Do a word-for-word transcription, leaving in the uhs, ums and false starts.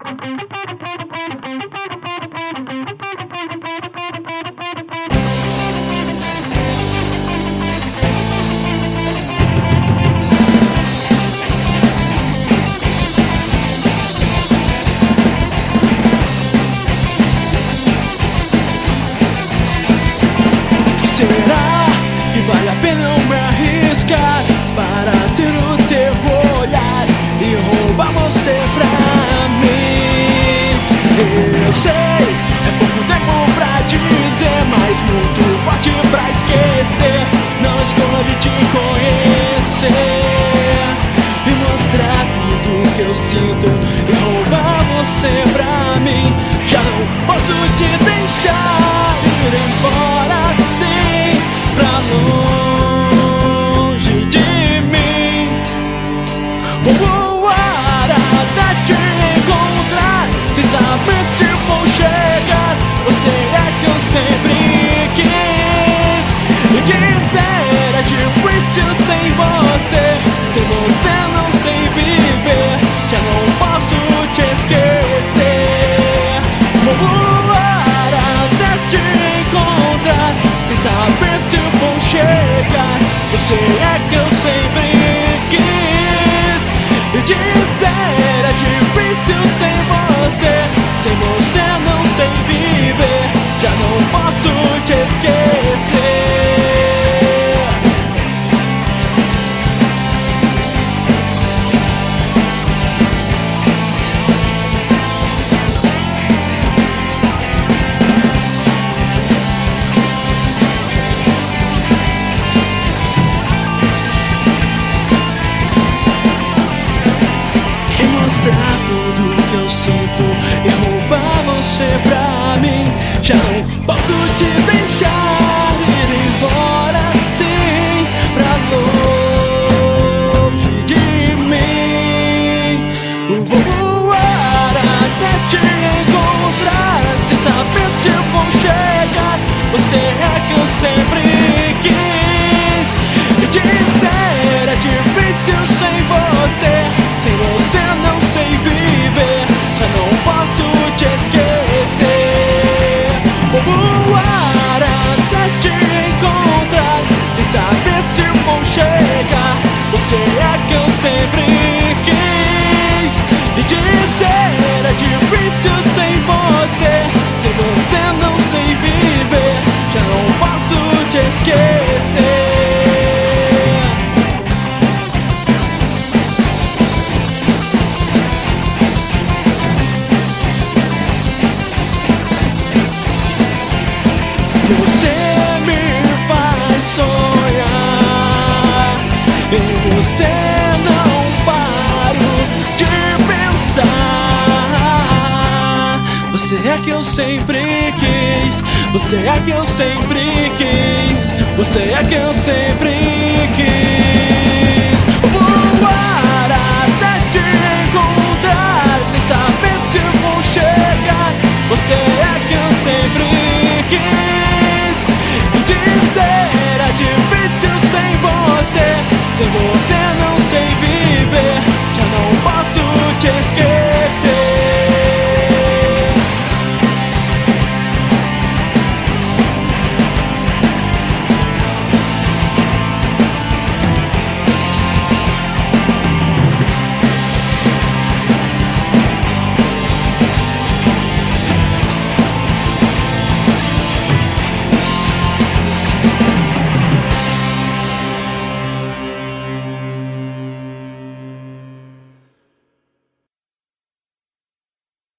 Será que vale a pena eu me arriscar para ter o teu olhar e roubar você pra mim? Eu sei, é pouco tempo pra dizer, mas muito forte pra esquecer. Não escolhi te conhecer e mostrar tudo que eu sinto e roubar você pra mim. Já não posso te deixar ir embora assim, pra longe de mim. Vou voar até te encontrar, sem saber se vou chegar. Você é que eu sempre quis, e dizer é difícil sem você. Sem você não sei viver, já não posso te esquecer. Vou voar até te encontrar, sem saber se vou chegar. Você é que eu sempre quis, e dizer é difícil sem você. Sem você não sei viver, já não posso te esquecer. Mostrar tudo que eu sinto e roubar você pra mim. Já não posso te deixar ir embora assim, pra longe de mim. Vou voar até te encontrar, sem saber se vou chegar. Você é que eu sempre quis, e dizer é difícil sem você. Sem você não sei viver, já não posso te esquecer. Vou voar até te encontrar, sem saber se vou chegar. Você é que eu sempre quis, e dizer é difícil sem você. Sem você não sei viver, já não posso te esquecer. Você me faz sonhar, e você não paro de pensar. Você é que eu sempre quis, você é que eu sempre quis, você é que eu sempre quis.